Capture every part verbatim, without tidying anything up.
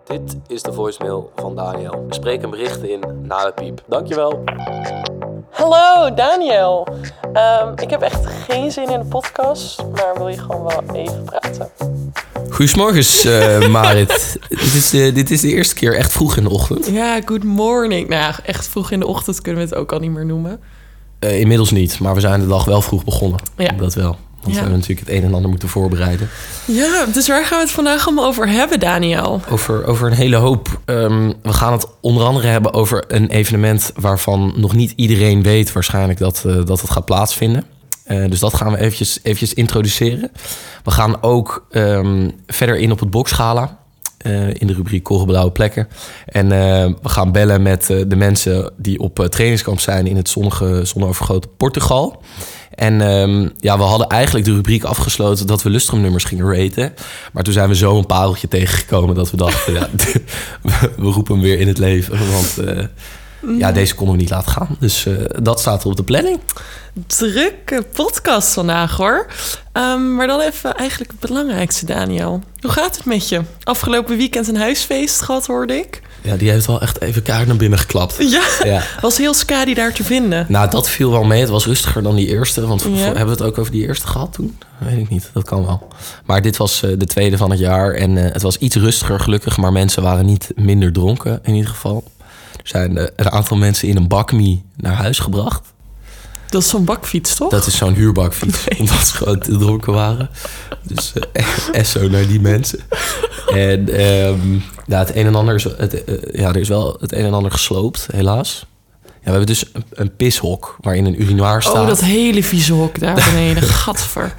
Dit is de voicemail van Daniel. Spreek een bericht in na de piep. Dankjewel. Hallo Daniel. Um, ik heb echt geen zin in de podcast, maar wil je gewoon wel even praten? Goedemorgens, uh, Marit. dit, is de, dit is de eerste keer echt vroeg in de ochtend. Ja, good morning. Nou ja, echt vroeg in de ochtend kunnen we het ook al niet meer noemen. Uh, inmiddels niet, maar we zijn de dag wel vroeg begonnen. Ja. Dat wel. Want ja. we hebben natuurlijk het een en ander moeten voorbereiden. Ja, dus waar gaan we het vandaag allemaal over hebben, Daniel? Over, over een hele hoop. Um, we gaan het onder andere hebben over een evenement waarvan nog niet iedereen weet waarschijnlijk dat, uh, dat het gaat plaatsvinden. Uh, dus dat gaan we eventjes, eventjes introduceren. We gaan ook um, verder in op het boksgala. Uh, in de rubriek Korrelblauwe plekken. En uh, we gaan bellen met uh, de mensen die op uh, trainingskamp zijn in het zonnige, zonovergoten Portugal. En um, ja, we hadden eigenlijk de rubriek afgesloten dat we Lustrum-nummers gingen raten. Maar toen zijn we zo een pareltje tegengekomen dat we dachten, ja, we roepen hem weer in het leven. Want uh, ja, deze konden we niet laten gaan. Dus uh, dat staat er op de planning. Drukke podcast vandaag, hoor. Um, maar dan even eigenlijk het belangrijkste, Daniel. Hoe gaat het met je? Afgelopen weekend een huisfeest gehad, hoorde ik. Ja, die heeft wel echt even kaart naar binnen geklapt. Ja, ja. Was heel skadi daar te vinden. Nou, dat viel wel mee. Het was rustiger dan die eerste. Want ja. Hebben we het ook over die eerste gehad toen? Weet ik niet, dat kan wel. Maar dit was uh, de tweede van het jaar. En uh, het was iets rustiger, gelukkig. Maar mensen waren niet minder dronken, in ieder geval. Er zijn uh, een aantal mensen in een bakmie naar huis gebracht. Dat is zo'n bakfiets, toch? Dat is zo'n huurbakfiets, nee. Omdat ze gewoon te dronken waren. Dus uh, esso naar die mensen. En um, ja, het een en ander is, het, uh, ja, er is wel het een en ander gesloopt, helaas. Ja, we hebben dus een, een pishok waarin een urinoir staat. Oh, dat hele vieze hok daar beneden, gadver.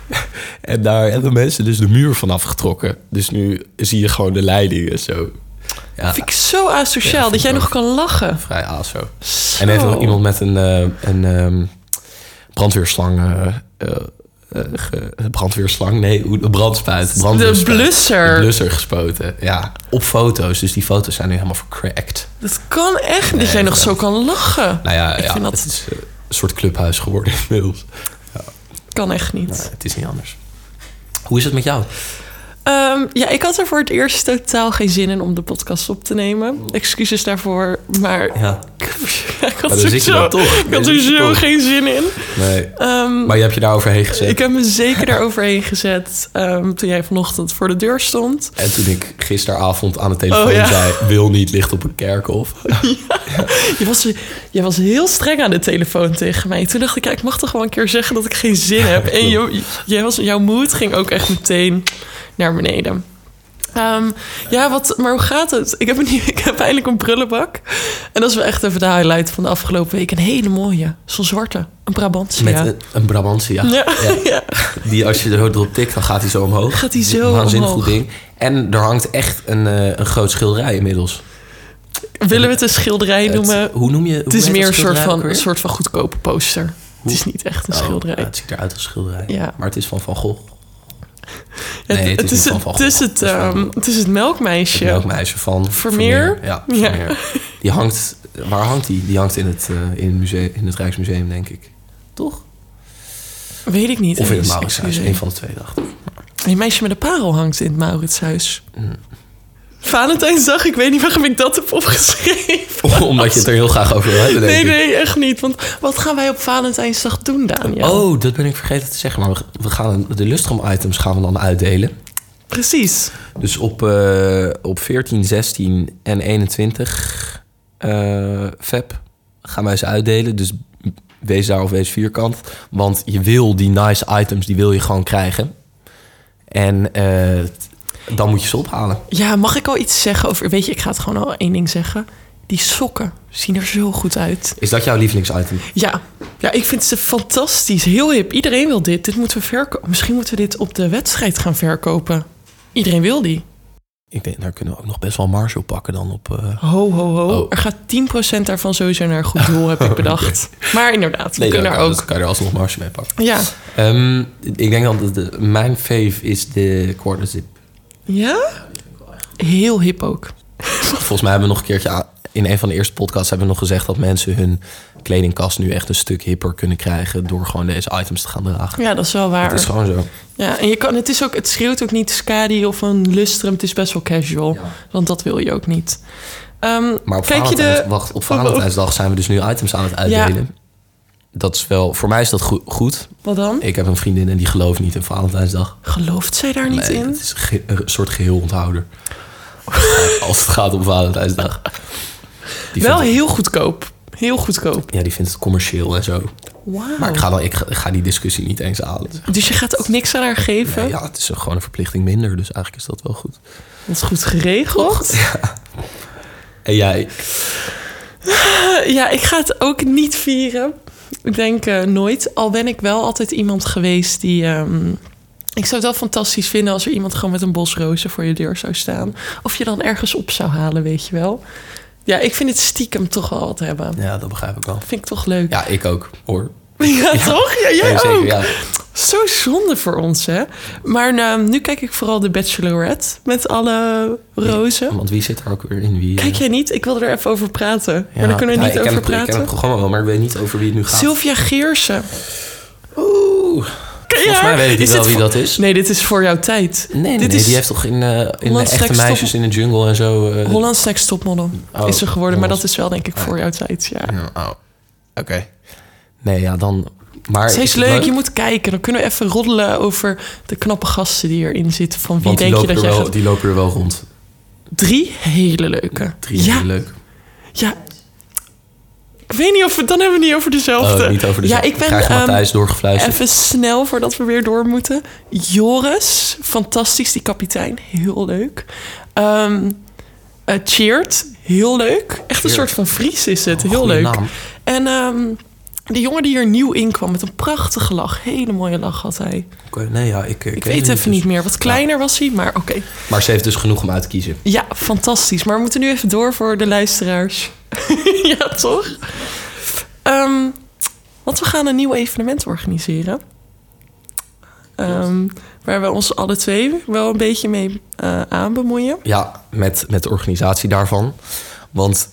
En daar hebben mensen dus de muur vanaf getrokken. Dus nu zie je gewoon de leiding en zo. Ja. Vind ik zo asociaal, ja, dat jij nog kan lachen. Vrij aso. Zo. En heeft er iemand met een, uh, een um, brandweerslang... Uh, uh, uh, ge, brandweerslang? Nee, een brandspuit. De blusser. De blusser gespoten, ja. Op foto's, dus die foto's zijn nu helemaal vercracked. Dat kan echt, nee, dat jij nog dat... zo kan lachen. Nou ja, ja dat... het is uh, een soort clubhuis geworden inmiddels. Ja. Kan echt niet. Nou, het is niet anders. Hoe is het met jou? Um, ja, ik had er voor het eerst totaal geen zin in om de podcast op te nemen. Excuses daarvoor, maar ja. Ja, ik had er zo, toch. Ik had er zo geen zin in. Nee. Um, maar je hebt je daar overheen gezet? Ik heb me zeker daar overheen gezet um, toen jij vanochtend voor de deur stond. En toen ik gisteravond aan de telefoon oh, ja. zei, wil niet, ligt op een kerkhof. Ja. Ja. Je, was, je was heel streng aan de telefoon tegen mij. Toen dacht ik, ja, ik mag toch wel een keer zeggen dat ik geen zin heb. En je, je was, jouw moed ging ook echt meteen naar beneden. Um, ja, wat, maar hoe gaat het? Ik heb, een, ik heb eindelijk een prullenbak. En dat is wel echt even de highlight van de afgelopen week. Een hele mooie, zo'n zwarte, een Brabantia. Met een, een Brabantia. Ja. Ja. Ja. Die als je er erop tikt, dan gaat hij zo omhoog. Gaat hij zo waanzinnig omhoog. Goed ding. En er hangt echt een, uh, een groot schilderij inmiddels. Willen we het een schilderij het, noemen? Hoe noem je hoe het? is meer een soort van, een soort van goedkope poster. Hoe? Het is niet echt een oh, schilderij. Ja, het ziet eruit als schilderij. Ja. Maar het is van Van Gogh. Nee, het, het, het, is, het, het, is het, um, het is het melkmeisje. Het melkmeisje van Vermeer. Vermeer. Ja, Vermeer. Ja. Die hangt... Waar hangt die? Die hangt in het, uh, in het, museum, in het Rijksmuseum, denk ik. Toch? Weet ik niet. Of in het Mauritshuis. Een van de twee, dacht ik. Een meisje met een parel hangt in het Mauritshuis. Mm. Valentijnsdag, ik weet niet waarom ik dat heb opgeschreven. Omdat je het er heel graag over wil hebben, denk nee, ik. Nee, echt niet. Want wat gaan wij op Valentijnsdag doen, Daniel? Oh, dat ben ik vergeten te zeggen. Maar we gaan de Lustrum-items gaan we dan uitdelen. Precies. Dus op, uh, op veertien, zestien en eenentwintig uh, feb gaan wij ze uitdelen. Dus wees daar of wees vierkant. Want je wil die nice items, die wil je gewoon krijgen. En... Uh, dan moet je ze ophalen. Ja, mag ik al iets zeggen over... Weet je, ik ga het gewoon al één ding zeggen. Die sokken zien er zo goed uit. Is dat jouw lievelingsitem? Ja. Ja, ik vind ze fantastisch. Heel hip. Iedereen wil dit. Dit moeten we verkopen. Misschien moeten we dit op de wedstrijd gaan verkopen. Iedereen wil die. Ik denk, daar kunnen we ook nog best wel marge op pakken dan op... Uh... Ho, ho, ho. Oh. Er gaat tien procent daarvan sowieso naar een goed doel, heb ik bedacht. Okay. Maar inderdaad, we nee, kunnen er ook... Dat kan je er alsnog marge mee pakken. Ja. Um, ik denk dat de, mijn fave is de quarter zip. Ja? Heel hip ook. Volgens mij hebben we nog een keertje In een van de eerste podcasts hebben we nog gezegd dat mensen hun kledingkast nu echt een stuk hipper kunnen krijgen door gewoon deze items te gaan dragen. Ja, dat is wel waar. Het is gewoon zo. Ja, en je kan, het, is ook, het schreeuwt ook niet Skadi of een lustrum. Het is best wel casual. Ja. Want dat wil je ook niet. Um, maar op, kijk Valentijns, je de... wacht, op Valentijnsdag zijn we dus nu items aan het uitdelen. Ja. Dat is wel, voor mij is dat go- goed. Wat dan? Ik heb een vriendin en die gelooft niet in Valentijnsdag. Gelooft zij daar niet nee, in? Het is ge- een soort geheel-onthouder. Als het gaat om Valentijnsdag. Die wel heel het, goedkoop. Heel goedkoop. Ja, die vindt het commercieel en zo. Wow. Maar ik ga, dan, ik, ga, ik ga die discussie niet eens halen. Dus je gaat ook niks aan haar geven? Nee, ja, het is gewoon een verplichting minder. Dus eigenlijk is dat wel goed. Dat is goed geregeld. Ja. En jij? Ja, ik ga het ook niet vieren. Ik denk uh, nooit. Al ben ik wel altijd iemand geweest die... Um, ik zou het wel fantastisch vinden als er iemand gewoon met een bos rozen voor je deur zou staan. Of je dan ergens op zou halen, weet je wel. Ja, ik vind het stiekem toch wel wat hebben. Ja, dat begrijp ik wel. Vind ik toch leuk. Ja, ik ook, hoor. Ja, ja. toch? Ja, jij ja, zeker, ook. Ja. Zo zonde voor ons, hè? Maar uh, nu kijk ik vooral de Bachelorette met alle rozen. Ja, want wie zit er ook weer in? Wie, kijk jij niet? Ik wil er even over praten. Ja, maar dan kunnen we ja, niet over het, praten. Ik ken het programma wel, maar ik weet niet over wie het nu gaat. Sylvia Geersen. Oeh. Volgens mij weet ik niet wel wie dat is. Nee, dit is voor jouw tijd. Nee, nee, dit nee is die heeft toch in, uh, in Echte Meisjes top... in de Jungle en zo... Uh, Hollands Next Topmodel oh, is er geworden. Hollands. Maar dat is wel, denk ik, voor oh. jouw tijd, ja. ja oh. Oké. Okay. Nee, ja, dan... Maar het is leuk, leuk, je moet kijken. Dan kunnen we even roddelen over de knappe gasten die erin zitten. Van wie Want denk je dat jij wel, gaat... Die lopen er wel rond. Drie hele leuke. Drie ja. hele leuke. Ja. Ik weet niet of we... Dan hebben we niet over dezelfde. Oh, niet over dezelfde. Ja, ik ben... Krijg um, Matthijs doorgefluisterd. Even snel, voordat we weer door moeten. Joris, fantastisch, die kapitein. Heel leuk. Um, uh, Cheert, heel leuk. Echt Cheert. Een soort van Fries is het. Heel leuk. Naam. En... Um, de jongen die er nieuw in kwam met een prachtige lach. Hele mooie lach had hij. Okay, nee, ja, ik, ik, ik weet even dus. niet meer. Wat kleiner ja. was hij, maar oké. Okay. Maar ze heeft dus genoeg om uit te kiezen. Ja, fantastisch. Maar we moeten nu even door voor de luisteraars. Ja, toch? Um, want we gaan een nieuw evenement organiseren. Um, waar we ons alle twee wel een beetje mee uh, aan bemoeien. Ja, met, met de organisatie daarvan. Want...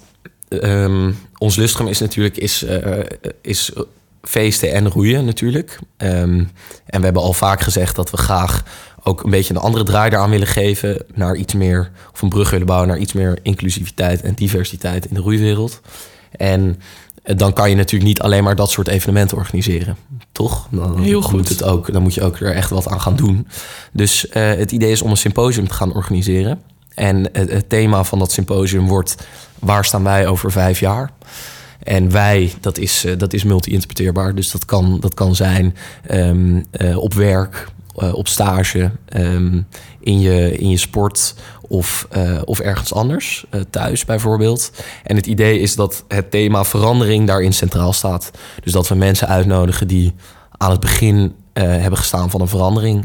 Um, ons lustrum is natuurlijk is, uh, is feesten en roeien natuurlijk. Um, en we hebben al vaak gezegd dat we graag ook een beetje een andere draai eraan willen geven. Naar iets meer, of een brug willen bouwen naar iets meer inclusiviteit en diversiteit in de roeiwereld. En dan kan je natuurlijk niet alleen maar dat soort evenementen organiseren. Toch? Dan Heel goed. Moet het ook, dan moet je ook er echt wat aan gaan doen. Dus uh, het idee is om een symposium te gaan organiseren. En het, het thema van dat symposium wordt... waar staan wij over vijf jaar? En wij, dat is, uh, dat is multi-interpreteerbaar. Dus dat kan, dat kan zijn um, uh, op werk, uh, op stage, um, in, je, in je sport of, uh, of ergens anders. Uh, thuis bijvoorbeeld. En het idee is dat het thema verandering daarin centraal staat. Dus dat we mensen uitnodigen die aan het begin uh, hebben gestaan van een verandering.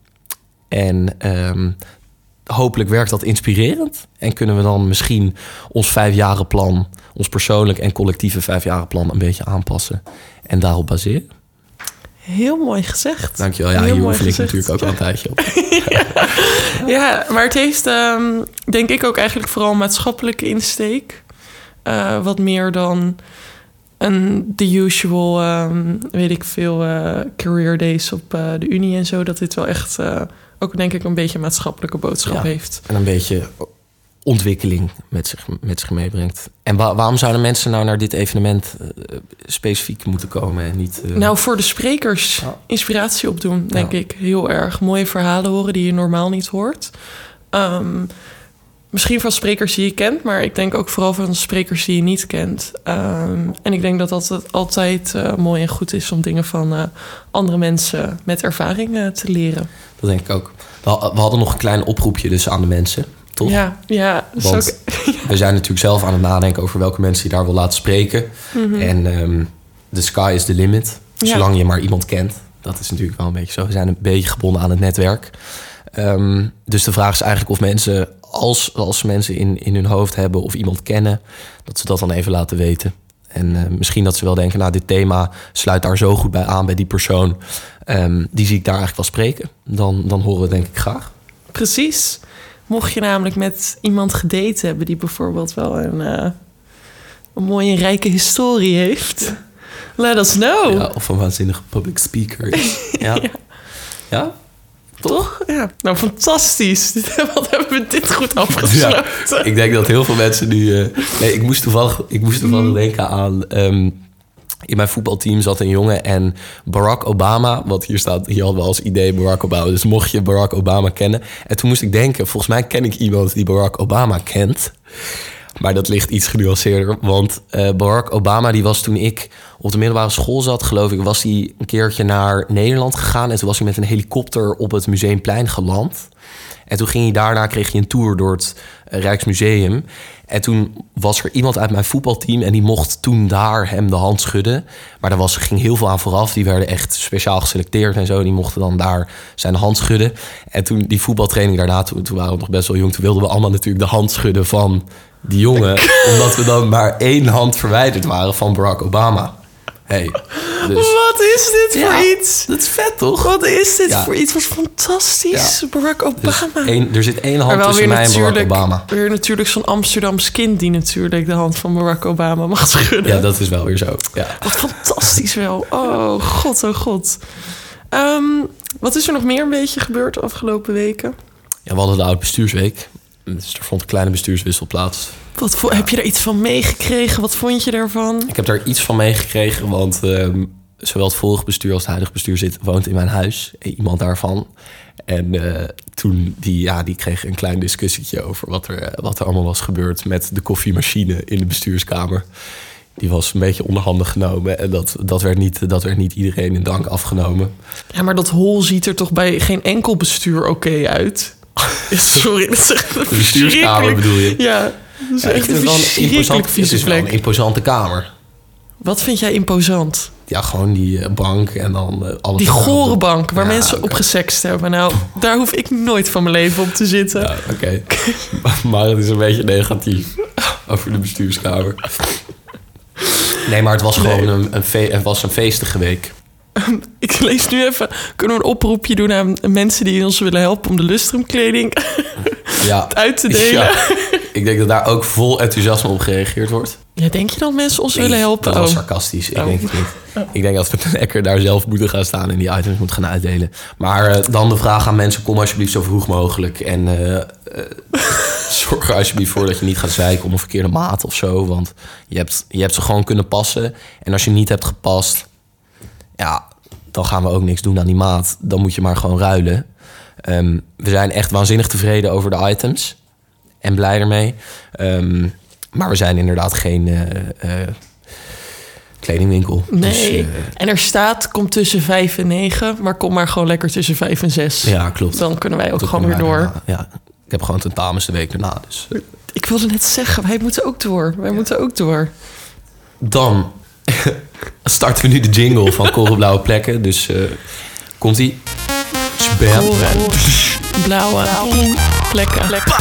En... Um, hopelijk werkt dat inspirerend. En kunnen we dan misschien ons vijfjarenplan... ons persoonlijk en collectieve vijfjarenplan... een beetje aanpassen en daarop baseren. Heel mooi gezegd. Dankjewel. Ja, Heel hier oefen ik natuurlijk ook al een tijdje op. ja. ja, maar het heeft um, denk ik ook eigenlijk vooral maatschappelijke insteek. Uh, wat meer dan een the usual, um, weet ik veel, uh, career days op uh, de Unie en zo. Dat dit wel echt... Uh, ook denk ik een beetje een maatschappelijke boodschap ja, heeft. En een beetje ontwikkeling met zich, met zich meebrengt. En wa- waarom zouden mensen nou naar dit evenement uh, specifiek moeten komen? En niet, uh... Nou, voor de sprekers ja. inspiratie opdoen, denk ja. ik. Heel erg mooie verhalen horen die je normaal niet hoort. Um, misschien van sprekers die je kent, maar ik denk ook vooral van sprekers die je niet kent. Um, en ik denk dat dat altijd uh, mooi en goed is om dingen van uh, andere mensen met ervaring uh, te leren. Dat denk ik ook. We hadden nog een klein oproepje dus aan de mensen, toch? Ja, ja. Want ook, we zijn natuurlijk zelf aan het nadenken over welke mensen je daar wil laten spreken. Mm-hmm. En um, the sky is the limit. Zolang ja. je maar iemand kent. Dat is natuurlijk wel een beetje zo. We zijn een beetje gebonden aan het netwerk. Um, dus de vraag is eigenlijk of mensen, als, als mensen in, in hun hoofd hebben of iemand kennen, dat ze dat dan even laten weten. En uh, misschien dat ze wel denken, nou, dit thema sluit daar zo goed bij aan, bij die persoon. Um, die zie ik daar eigenlijk wel spreken. Dan, dan horen we denk ik graag. Precies. Mocht je namelijk met iemand gedate hebben die bijvoorbeeld wel een uh, een mooie rijke historie heeft. Let us know. Ja, of een waanzinnige public speaker is. Ja? Ja? Ja? Toch? Ja. Nou, fantastisch. Wat hebben we dit goed afgesloten. Ja, ik denk dat heel veel mensen nu... Uh, nee, ik moest toevallig, ik moest toevallig mm. denken aan... Um, in mijn voetbalteam zat een jongen en Barack Obama... want hier staat, hier hadden we als idee Barack Obama... dus mocht je Barack Obama kennen... en toen moest ik denken, volgens mij ken ik iemand die Barack Obama kent... maar dat ligt iets genuanceerder... want uh, Barack Obama, die was toen ik op de middelbare school zat... geloof ik, was hij een keertje naar Nederland gegaan... en toen was hij met een helikopter op het Museumplein geland... En toen ging hij daarna, kreeg hij een tour door het uh, Rijksmuseum. En toen was er iemand uit mijn voetbalteam... en die mocht toen daar hem de hand schudden. Maar daar was, ging heel veel aan vooraf. Die werden echt speciaal geselecteerd en zo. Die mochten dan daar zijn hand schudden. En toen die voetbaltraining daarna, toen, toen waren we nog best wel jong... toen wilden we allemaal natuurlijk de hand schudden van die jongen. Omdat we dan maar één hand verwijderd waren van Barack Obama. Hey, dus... Wat is dit ja, voor iets? Dat is vet, toch? Wat is dit ja. voor iets? Wat fantastisch. Ja. Barack Obama. Dus één, er zit één hand tussen mij en Barack Obama. Weer natuurlijk zo'n Amsterdams kind... die natuurlijk de hand van Barack Obama mag schudden. Ja, dat is wel weer zo. Ja. Wat fantastisch wel. Oh god, oh god. Um, wat is er nog meer een beetje gebeurd de afgelopen weken? Ja, we hadden de oud-bestuursweek. Dus er vond een kleine bestuurswissel plaats. Wat vo- ja. Heb je er iets van meegekregen? Wat vond je daarvan? Ik heb daar iets van meegekregen, want um, zowel het vorige bestuur als het huidige bestuur zit, woont in mijn huis. Iemand daarvan. En uh, toen, die, ja, die kreeg een klein discussietje over wat er, wat er allemaal was gebeurd met de koffiemachine in de bestuurskamer. Die was een beetje onderhanden genomen en dat, dat, werd niet, dat werd niet iedereen in dank afgenomen. Ja, maar dat hol ziet er toch bij geen enkel bestuur oké okay uit? Sorry, dat is echt een de bestuurskamer bedoel je? Ja, dat is ja, echt een verschrikkelijk vieze plek. Het is wel een imposante kamer. Wat vind jij imposant? Ja, gewoon die uh, bank en dan uh, alles. Die gore bank waar ja, mensen okay. op gesext hebben. Nou, daar hoef ik nooit van mijn leven op te zitten. Ja, oké. Okay. Maar het is een beetje negatief over de bestuurskamer. Nee, maar het was gewoon nee. een, een, fe- het was een feestige week. Um, ik lees nu even... Kunnen we een oproepje doen aan mensen die ons willen helpen... om de lustrumkleding ja. uit te delen? Ja. Ik denk dat daar ook vol enthousiasme op gereageerd wordt. Ja, denk je dat mensen ons nee, willen helpen? Dat was oh. sarcastisch. Ik oh. denk het niet. Oh. Ik denk dat we lekker daar zelf moeten gaan staan... en die items moeten gaan uitdelen. Maar uh, dan de vraag aan mensen... kom alsjeblieft zo vroeg mogelijk. En uh, uh, zorg er alsjeblieft voor dat je niet gaat zeiken... om een verkeerde maat of zo. Want je hebt, je hebt ze gewoon kunnen passen. En als je niet hebt gepast... ja, dan gaan we ook niks doen aan die maat. Dan moet je maar gewoon ruilen. Um, we zijn echt waanzinnig tevreden over de items. En blij ermee. Um, maar we zijn inderdaad geen uh, uh, kledingwinkel. Nee, dus, uh, en er staat, kom tussen vijf en negen. Maar kom maar gewoon lekker tussen vijf en zes. Ja, klopt. Dan kunnen wij ook Toen gewoon weer door. Daarna, ja, ik heb gewoon tentamens de week daarna. Dus. Ik wilde net zeggen, wij moeten ook door. Wij ja. moeten ook door. Dan... starten we nu de jingle van Korenblauwe Plekken. Dus uh, komt-ie. Koren. Blauwe plekken. plekken.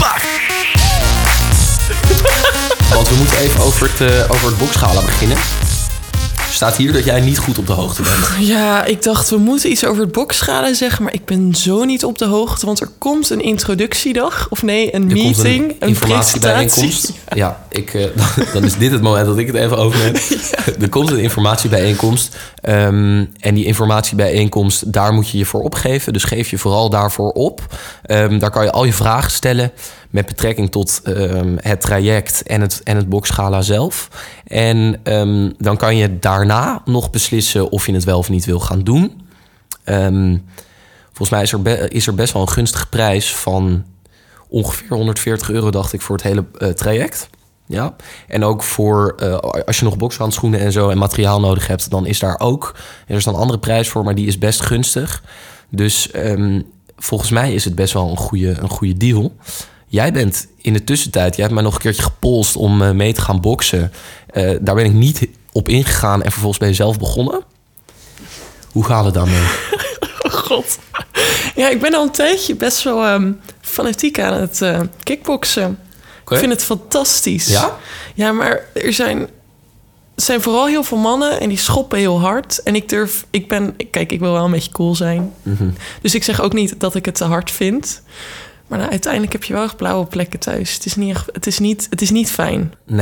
Want we moeten even over het, uh, over het boksgala beginnen. Er staat hier dat jij niet goed op de hoogte bent. Ja, ik dacht we moeten iets over het boksgala zeggen... maar ik ben zo niet op de hoogte... want er komt een introductiedag. Of nee, een er meeting, een, een informatiebijeenkomst. Ja, ja ik, uh, dan, dan is dit het moment dat ik het even overneem. Ja. Er komt een informatiebijeenkomst. Um, en die informatiebijeenkomst, daar moet je je voor opgeven. Dus geef je vooral daarvoor op. Um, daar kan je al je vragen stellen... met betrekking tot um, het traject en het, en het boksgala zelf. En um, dan kan je daarna nog beslissen of je het wel of niet wil gaan doen. Um, volgens mij is er, be- is er best wel een gunstige prijs van ongeveer honderdveertig euro, dacht ik, voor het hele uh, traject. Ja. En ook voor, uh, als je nog bokshandschoenen en zo en materiaal nodig hebt, dan is daar ook, er is dan een andere prijs voor, maar die is best gunstig. Dus um, volgens mij is het best wel een goede, een goede deal. Jij bent in de tussentijd, jij hebt mij nog een keertje gepolst om uh, mee te gaan boksen. Uh, daar ben ik niet op ingegaan en vervolgens ben je zelf begonnen. Hoe gaat het daarmee? Oh god. Ja, ik ben al een tijdje best wel um, fanatiek aan het uh, kickboksen. Okay. Ik vind het fantastisch. Ja? Ja, maar er zijn, er zijn vooral heel veel mannen en die schoppen heel hard. En ik durf, ik ben, kijk, ik wil wel een beetje cool zijn. Mm-hmm. Dus ik zeg ook niet dat ik het te hard vind. Maar nou, uiteindelijk heb je wel echt blauwe plekken thuis. Het is niet, echt, het is niet, het is niet fijn. Nee,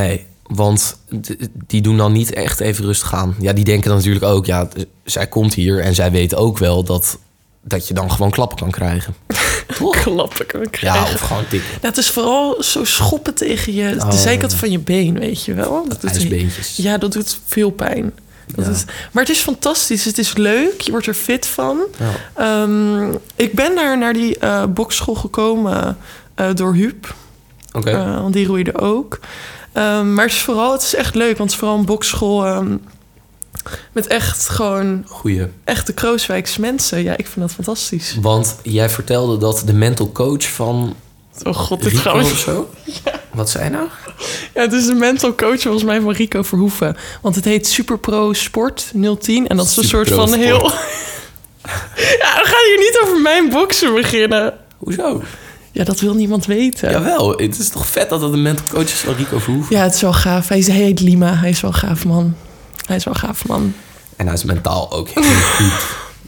Want d- die doen dan niet echt even rustig aan. Ja, die denken dan natuurlijk ook... ja, d- zij komt hier en zij weet ook wel... dat, dat je dan gewoon klappen kan krijgen. Toch? Klappen kan krijgen. Ja, of gewoon tikken. Ja, het is vooral zo schoppen tegen je... Oh. de zijkant van je been, weet je wel. Dat doet, IJsbeentjes. ja, dat doet veel pijn. Dat Ja. is, maar het is fantastisch. Het is leuk. Je wordt er fit van. Ja. Um, ik ben daar naar die uh, bokschool gekomen uh, door Huub. Oké. Okay. Uh, want die roeide ook. Um, maar het is vooral, het is echt leuk. Want het is vooral een bokschool um, met echt gewoon... Goeie. Echte Krooswijkse mensen. Ja, ik vind dat fantastisch. Want jij vertelde dat de mental coach van... Oh god, dit Rico gaan we... of zo? Ja. Wat zei je nou? Ja, het is de mental coach volgens mij van Rico Verhoeven. Want het heet Superpro Sport nul tien. En dat is een soort van Sport. heel... Ja, dan ga je niet over mijn boksen beginnen. Hoezo? Ja, dat wil niemand weten. Jawel, het is toch vet dat het de mental coach is van Rico Verhoeven? Ja, het is wel gaaf. Hij, is, hij heet Lima. Hij is wel gaaf, man. Hij is wel gaaf, man. En hij is mentaal ook heel goed.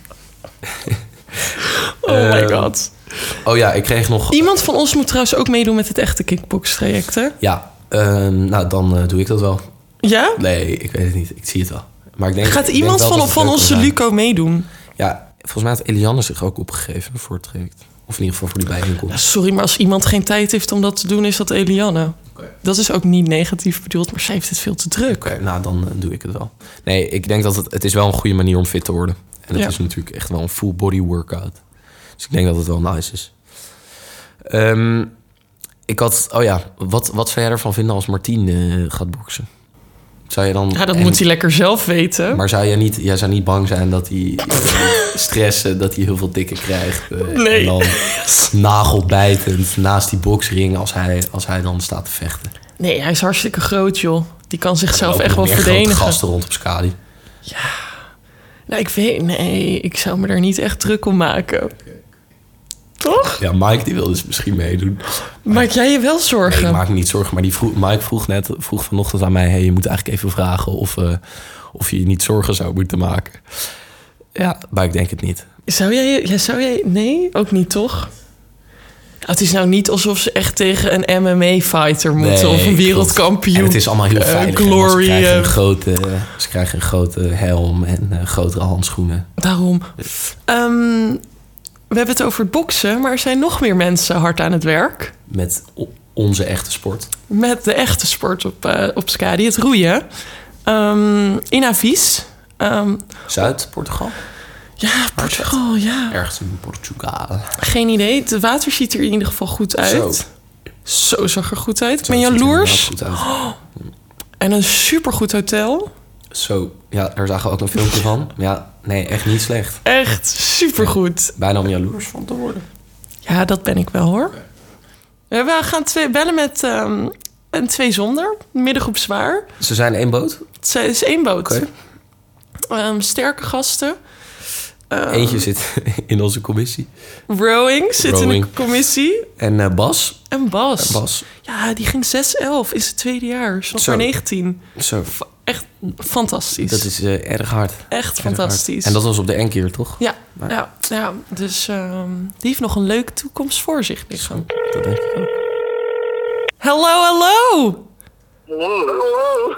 Oh uh, my uh, god. Oh ja, ik kreeg nog... Iemand van ons moet trouwens ook meedoen met het echte kickbox-traject, hè? Ja, uh, nou dan uh, doe ik dat wel. Ja? Nee, ik weet het niet. Ik zie het wel. Maar ik denk, Gaat ik iemand denk van, van onze Luco meedoen? Ja, volgens mij had Eliane zich ook opgegeven voor het traject. Of in ieder geval voor die bijeenkomst. Ja, sorry, maar als iemand geen tijd heeft om dat te doen, is dat Eliane. Okay. Dat is ook niet negatief bedoeld, maar zij heeft het veel te druk. Oké, okay, nou dan uh, doe ik het wel. Nee, ik denk dat het, het is wel een goede manier om fit te worden. En het ja. is natuurlijk echt wel een full body workout. Dus ik denk dat het wel nice is. Um, ik had, oh ja, wat, wat zou jij ervan vinden als Martien uh, gaat boksen? Zou je dan... Ja, dat en, moet hij lekker zelf weten. Maar zou jij niet, jij zou niet bang zijn dat hij stressen, dat hij heel veel tikken krijgt? Uh, nee. En dan nagelbijtend naast die boksring als hij, als hij dan staat te vechten. Nee, hij is hartstikke groot, joh. Die kan zichzelf echt wel verdedigen. Er gasten rond op Skadi. Ja. Nou, ik weet... Nee, ik zou me daar niet echt druk om maken. Okay. Toch? Ja, Mike die wil dus misschien meedoen. Maak jij je wel zorgen? Nee, ik maak me niet zorgen. Maar die vroeg, Mike vroeg net vroeg vanochtend aan mij... Hey, je moet eigenlijk even vragen of, uh, of je je niet zorgen zou moeten maken. Ja, maar ik denk het niet. Zou jij... Ja, zou jij nee, ook niet, toch? Het is nou niet alsof ze echt tegen een M M A-fighter moeten... Nee, of een wereldkampioen. En het is allemaal heel veilig. Uh, glory. Ze krijgen, een grote, ze krijgen een grote helm en uh, grotere handschoenen. Daarom. Um, we hebben het over het boksen, maar er zijn nog meer mensen hard aan het werk. Met onze echte sport. Met de echte sport op, uh, op Skadi, het roeien. Um, in Avies. Um, Zuid-Portugal? Ja, Portugal, ja. Ergens in Portugal. Geen idee. Het water ziet er in ieder geval goed uit. Zo, Zo zag er goed uit. Ik ben jaloers. Goed uit. Oh. En een supergoed hotel. Zo, ja, daar zagen we ook een filmpje van. Ja, nee, echt niet slecht. Echt supergoed. Ja, bijna om jaloers van te worden. Ja, dat ben ik wel, hoor. Okay. We gaan twee bellen met um, een twee zonder. Middengroep zwaar. Ze zijn één boot? Het is één boot. Okay. Um, sterke gasten. Um, Eentje zit in onze commissie. Rowing zit Rowing. in de commissie. En uh, Bas. En Bas. En Bas. Ja, die ging zes elf. Is het tweede jaar. Is nog maar negentien. Zo. F- echt fantastisch. Dat is uh, erg hard. Echt erg fantastisch. Hard. En dat was op de enkeer, toch? Ja. Maar... ja, ja. Dus um, die heeft nog een leuke toekomst voor zich liggen. Dat denk ik ook. Hallo, hallo. Hallo, hallo.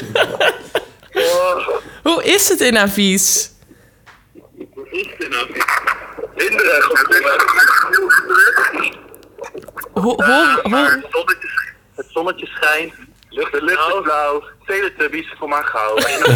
Hoe is het in Avies? Hoe is het in Avies? Hinderlijk. Het is heel druk. Ho, ho, ho. Het zonnetje, het zonnetje schijnt. Lucht, de lucht is blauw. Teletubbies, kom maar gauw.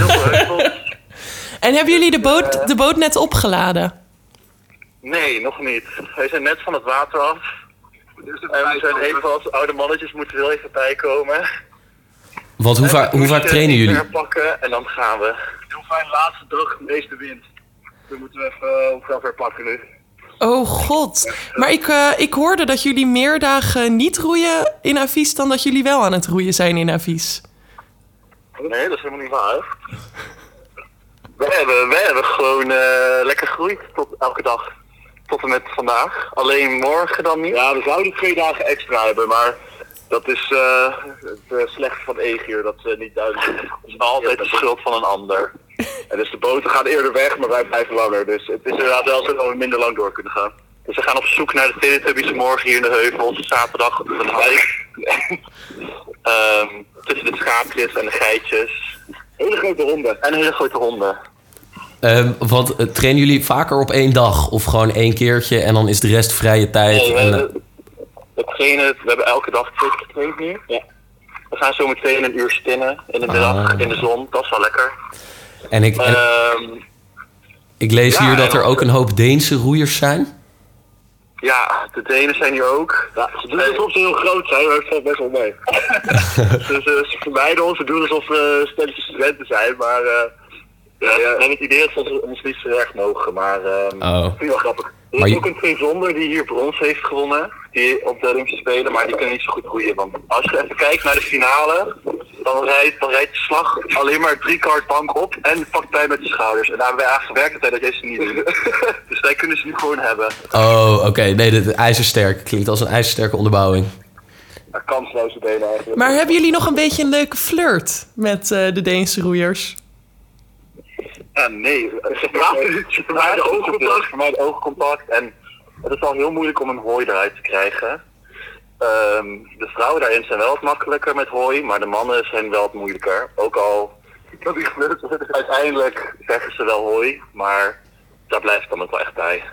En hebben jullie de boot, de boot net opgeladen? Nee, nog niet. Wij zijn net van het water af. En we zijn even als oude mannetjes moeten wel even bijkomen. Want hoe, va- hoe vaak trainen jullie? Pakken en dan gaan we. Heel fijn, laatste dag, meeste wind. We moeten even uh, ver pakken nu. Oh god. Maar ik, uh, ik hoorde dat jullie meer dagen niet roeien in Avies dan dat jullie wel aan het roeien zijn in Avies. Nee, dat is helemaal niet waar. wij, hebben, wij hebben gewoon uh, lekker gegroeid tot elke dag. Tot en met vandaag. Alleen morgen dan niet. Ja, we zouden twee dagen extra hebben, maar dat is uh, het uh, slechte van Egier. Dat is uh, niet duidelijk. Het is altijd de schuld van een ander. En dus de boten gaan eerder weg, maar wij blijven langer. Dus het is inderdaad wel zo dat we minder lang door kunnen gaan. Dus we gaan op zoek naar de Teletubbies morgen hier in de heuvels. Zaterdag op de wijk. Um, tussen de schaapjes en de geitjes. Hele grote honden. En hele grote honden. Um, want uh, trainen jullie vaker op één dag? Of gewoon één keertje en dan is de rest vrije tijd? Nee, we, en, uh... we trainen, we hebben elke dag twee keer getraind nu. Ja. We gaan zo meteen een uur spinnen in de middag, ah. in de zon. Dat is wel lekker. En ik, en... Um, ik lees ja, hier dat er ook een hoop Deense roeiers zijn. Ja, de Denen zijn hier ook. Ja, ze doen alsof ze heel groot zijn, maar het valt best wel mee. dus uh, ze vermijden ons, ze doen alsof we uh, stelletjes studenten zijn, maar uh, ja, ja, we hebben het idee dat ze ons niet zo erg mogen, maar um, oh. dat vind ik wel grappig. Er is maar ook je... een tweezonder die hier brons heeft gewonnen, die op de Olympische Spelen, maar die kunnen niet zo goed roeien. Want als je even kijkt naar de finale, dan rijdt, dan rijdt de slag alleen maar drie kwart bank op en pakt bij met de schouders. En daar hebben wij eigenlijk gewerkt dat deze niet doen. Dus wij kunnen ze nu gewoon hebben. Oh, oké. Okay. Nee, de, de ijzersterk klinkt als een ijzersterke onderbouwing. Ja, kansloze benen eigenlijk. Maar hebben jullie nog een beetje een leuke flirt met uh, de Deense roeiers? Ja, nee. Ze praten, ze vermijden oogcontact, vermijden oogcontact. En het is al heel moeilijk om een hooi eruit te krijgen. Um, de vrouwen daarin zijn wel wat makkelijker met hooi, maar de mannen zijn wel wat moeilijker. Ook al, uiteindelijk zeggen ze wel hooi, maar daar blijft het dan ook wel echt bij.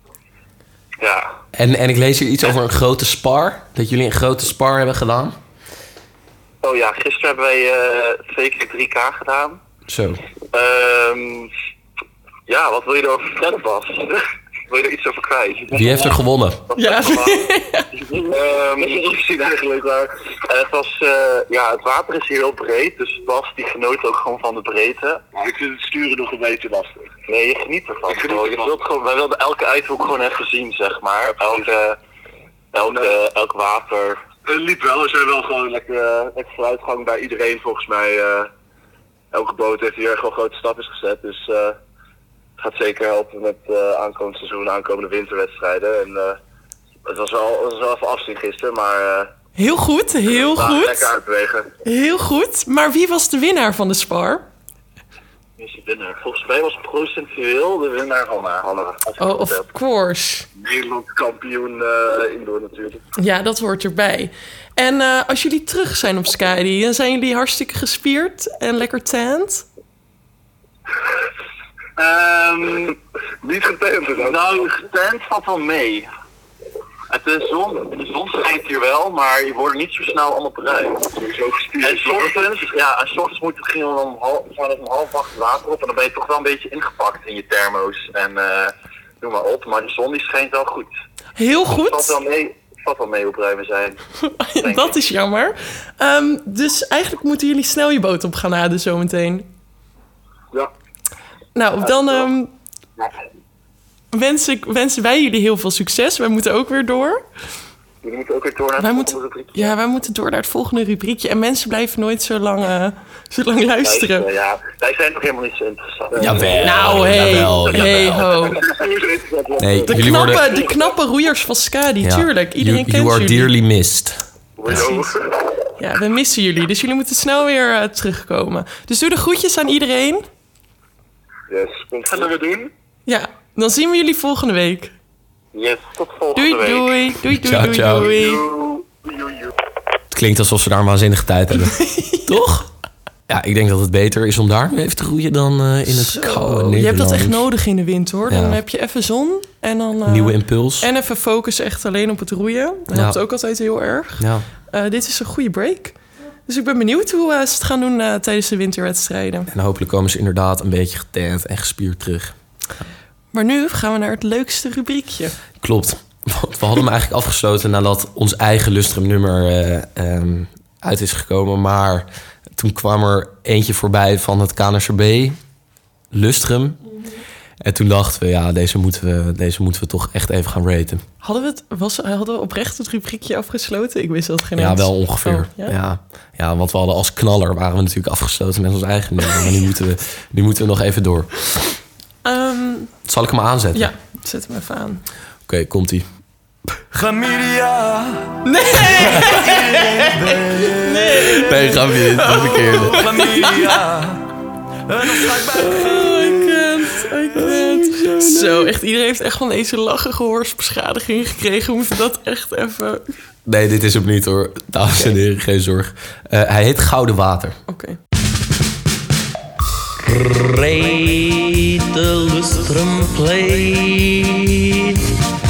Ja. En, en ik lees hier iets over een grote spar, dat jullie een grote spar hebben gedaan. Oh ja, gisteren hebben wij uh, twee keer drie K gedaan. Zo. Um, ja, wat wil je erover vertellen, Bas? Wil je er iets over kwijt? Wie heeft er gewonnen? Ja. um, ik zie eigenlijk maar. Uh, het was, uh, ja, het water is hier heel breed, dus Bas die genoot ook gewoon van de breedte. Maar ik vind het sturen nog een beetje lastig. Nee, je geniet ervan. Ik geniet ervan. Je wilt gewoon, wij wilden elke uithoek gewoon even zien, zeg maar. Elke, elke, elk water. Het liep wel, er zijn wel gewoon lekker, uh, lekker vooruitgang bij iedereen volgens mij. Uh, elke boot heeft hier echt wel grote stapjes gezet, dus uh, het gaat zeker helpen met uh, aankomend seizoen, aankomende winterwedstrijden. En uh, het was wel, het was wel even afzien gisteren, maar... Uh, heel goed, heel goed. Lekker uitbewegen. Heel goed, maar wie was de winnaar van de spar? Wie is de winnaar? Volgens mij was procentueel de winnaar Hanna. Hanna oh, of course. Nederland kampioen uh, indoor natuurlijk. Ja, dat hoort erbij. En uh, als jullie terug zijn op Skadi, dan zijn jullie hartstikke gespierd en lekker tanned? Um, niet getent. Nou, getent valt wel mee. Het de, zon, de zon schijnt hier wel, maar je wordt niet zo snel allemaal bruin. Sowieso gespierd. En s ochtends, ja, en s ochtends moet het gingen we om half, om half acht water op en dan ben je toch wel een beetje ingepakt in je thermo's en uh, noem maar op. Maar de zon die schijnt wel goed. Heel goed. Het valt wel mee, valt wel mee hoe bruin we zijn. Dat is jammer. Um, dus eigenlijk moeten jullie snel je boot op gaan laden zometeen. Ja. Nou, dan um, wens ik, wensen wij jullie heel veel succes. Wij moeten ook weer door. Jullie moeten ook weer door naar het wij volgende moeten, rubriekje. Ja, wij moeten door naar het volgende rubriekje. En mensen blijven nooit zo lang, uh, zo lang luisteren. Luisteren, ja. Wij zijn toch helemaal niet zo interessant. Jawel. Nou, hey, jawel, hey jawel. ho. Nee, de, jullie knappe, worden... de knappe roeiers van Skadi, ja. tuurlijk. Iedereen you, kent you are jullie. dearly missed. Precies. Ja, we missen jullie. Dus jullie moeten snel weer uh, terugkomen. Dus doe de groetjes aan iedereen. Yes, wat gaan we doen? Ja, dan zien we jullie volgende week. Yes, tot volgende doei, week. Doei, doei, doei, ciao, doei, ciao. doei. Het klinkt alsof ze daar een waanzinnige tijd hebben. Toch? Ja, ik denk dat het beter is om daar nu even te roeien dan uh, in het Zo, koude Nederland. je hebt dat echt nodig in de winter, hoor. Dan Ja. heb je even zon en dan... Uh, Nieuwe impuls. En even focus echt alleen op het roeien. Dat helpt Ja. ook altijd heel erg. Ja. Uh, dit is een goede break. Dus ik ben benieuwd hoe uh, ze het gaan doen uh, tijdens de winterwedstrijden. En hopelijk komen ze inderdaad een beetje getant en gespierd terug. Maar nu gaan we naar het leukste rubriekje. Klopt. Want we hadden hem eigenlijk afgesloten nadat ons eigen Lustrum nummer uh, um, uit is gekomen. Maar toen kwam er eentje voorbij van het K N S R B, Lustrum. En toen dachten we, ja, deze moeten we, deze moeten we toch echt even gaan raten. Hadden we, het, was, hadden we oprecht het rubriekje afgesloten? Ik wist dat geen Ja, eens. wel ongeveer. Oh, ja? Ja. Ja, want we hadden als knaller waren we natuurlijk afgesloten met ons eigen nummer. Maar nu moeten we, nu moeten we nog even door. Um, Zal ik hem aanzetten? ja, zet hem even aan. Oké, okay, komt-ie. Chlamydia. Nee! nee! Nee, grapje, dit is de verkeerde. Chlamydia. Een afspraak bij Oh, ik kent. I can't. Zo, echt iedereen heeft echt van deze lachige gehoorsbeschadiging gekregen. We moeten dat echt even... Nee, dit is hem niet hoor. Dames en heren, geen zorg. Uh, hij heet Gouden Water. Oké. Rete lustrum pleit.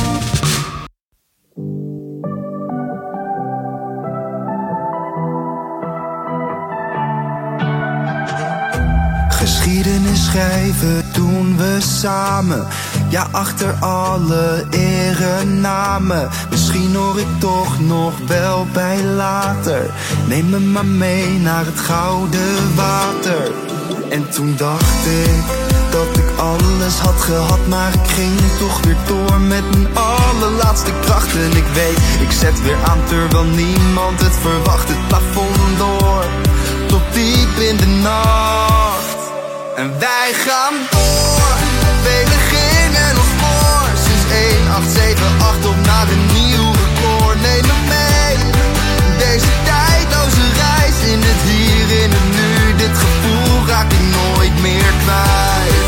Geschiedenis schrijven doen we samen. Ja, achter alle erenamen. Misschien hoor ik toch nog wel bij later. Neem me maar mee naar het Gouden Water. En toen dacht ik dat ik alles had gehad, maar ik ging toch weer door met mijn allerlaatste krachten. Ik weet, ik zet weer aan terwijl niemand het verwacht. Het plafond door, tot diep in de nacht. En wij gaan door, velen gingen ons voor. Sinds één acht zeven acht op naar een nieuw record. Neem me mee, deze tijdloze reis in het hier, in het nu. Dit gevoel raak ik nooit meer kwijt.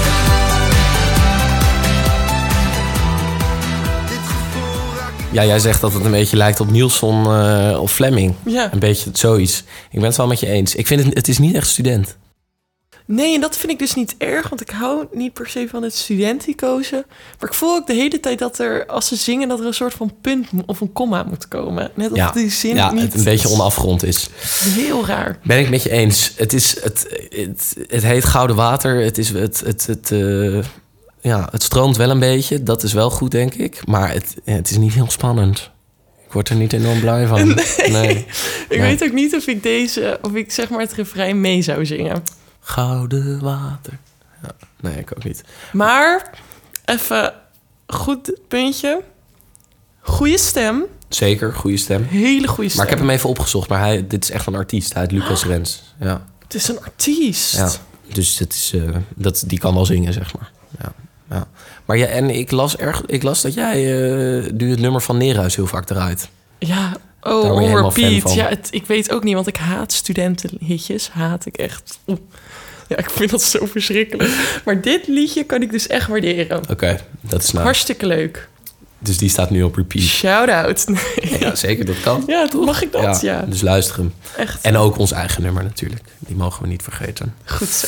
Dit gevoel raak ik... Ja, jij zegt dat het een beetje lijkt op Nielsen uh, of Fleming. Ja. Een beetje zoiets. Ik ben het wel met je eens. Ik vind het, het is niet echt student. Nee, en dat vind ik dus niet erg, want ik hou niet per se van het studenticozen. Maar ik voel ook de hele tijd dat er, als ze zingen, dat er een soort van punt of een komma moet komen. Net ja. of die zin ja, niet... het een beetje onafgerond is. Heel raar. Ben ik met je eens. Het, is, het, het, het heet Gouden Water. Het, is, het, het, het, uh, ja, het stroomt wel een beetje. Dat is wel goed, denk ik. Maar het, het is niet heel spannend. Ik word er niet enorm blij van. Nee. nee. Ik nee. weet ook niet of ik deze, of ik zeg maar het refrein mee zou zingen. Gouden Water. Ja, nee, ik ook niet. Maar, even goed puntje. Goeie stem. Zeker, goede stem. Hele goede stem. Maar ik heb hem even opgezocht. Maar hij, dit is echt een artiest. Hij heet Lucas Oh. Rens. Ja. Het is een artiest. Ja. Dus het is, uh, dat, die kan wel zingen, zeg maar. Ja. Ja. Maar ja, en ik las, erg, ik las dat jij uh, nu het nummer van Neerhuis heel vaak draait. Ja, Daar oh, word je on helemaal fan repeat. van. Ja, het, ik weet ook niet, want ik haat studentenhitjes. Haat ik echt. Oeh. Ja, ik vind dat zo verschrikkelijk. Maar dit liedje kan ik dus echt waarderen. Oké, okay, dat is nou. Hartstikke leuk. Dus die staat nu op repeat. Shout-out. Nee. Ja, zeker, dat kan. Ja, dat mag ik dat, ja. ja. Dus luister hem. Echt. En ook ons eigen nummer natuurlijk. Die mogen we niet vergeten. Goed zo.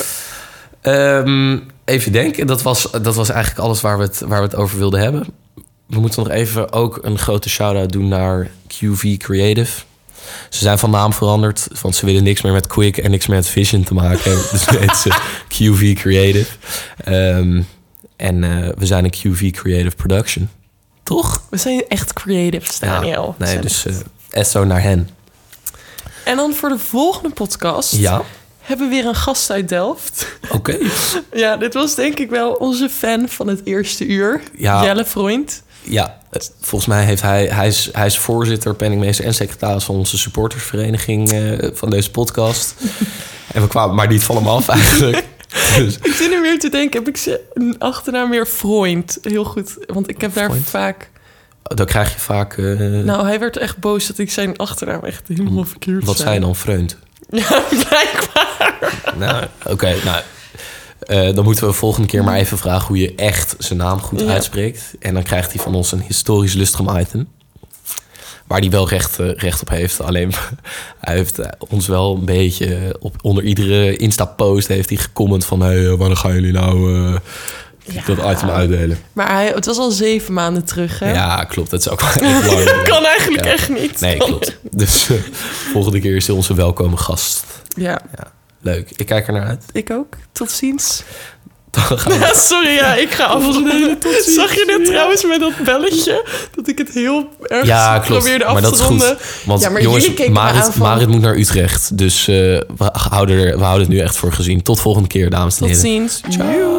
Um, even denken, dat was, dat was eigenlijk alles waar we, het, waar we het over wilden hebben. We moeten nog even ook een grote shout-out doen naar Q V Creative. Ze zijn van naam veranderd, want ze willen niks meer met Quick en niks meer met Vision te maken hebben. Dus heet ze Q V Creative. Um, en uh, we zijn een Q V Creative Production. Toch? We zijn echt creatives, Daniel. Ja, nee, dus uh, esso naar hen. En dan voor de volgende podcast ja. hebben we weer een gast uit Delft. Oké. Okay. Ja, dit was denk ik wel onze fan van het eerste uur. Ja. Jelle Freund. Ja, volgens mij heeft hij... Hij is, hij is voorzitter, penningmeester en secretaris van onze supportersvereniging uh, van deze podcast. En we kwamen maar niet van hem af eigenlijk. Dus. Ik zit er weer te denken, heb ik ze een achternaam weer Freund? Heel goed, want ik heb daar Freund. vaak... Dan krijg je vaak... Uh... Nou, hij werd echt boos dat ik zijn achternaam echt helemaal verkeerd Wat zei. zei dan Freund? Ja, blijkbaar. Nou, oké, okay, nou... Uh, dan moeten we de volgende keer maar even vragen hoe je echt zijn naam goed ja. uitspreekt. En dan krijgt hij van ons een historisch lustrum item. Waar hij wel recht, uh, recht op heeft. Alleen hij heeft uh, ons wel een beetje... Op, onder iedere Insta-post heeft hij gecomment van... Hé, hey, wanneer gaan jullie nou uh, ja. dat item uitdelen? Maar hij, het was al zeven maanden terug, hè? Ja, klopt. Dat is ook wel echt lang. Dat kan eigenlijk ja. echt niet. Nee, klopt. Dus uh, volgende keer is hij onze welkome gast. Ja. ja. Leuk. Ik kijk er naar uit. Ik ook. Tot ziens. Gaan we... ja, sorry, ja, ik ga afronden. Zag je net trouwens met dat belletje? Dat ik het heel erg ja, probeerde af maar te dat is ronden. goed. Want ja, maar jongens, Marit, van... Marit moet naar Utrecht. Dus uh, we, houden er, we houden het nu echt voor gezien. Tot volgende keer, dames en heren. Tot ziens. Ciao.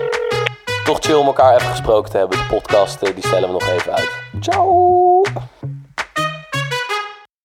Toch chill om elkaar even gesproken te hebben. De podcast die stellen we nog even uit. Ciao.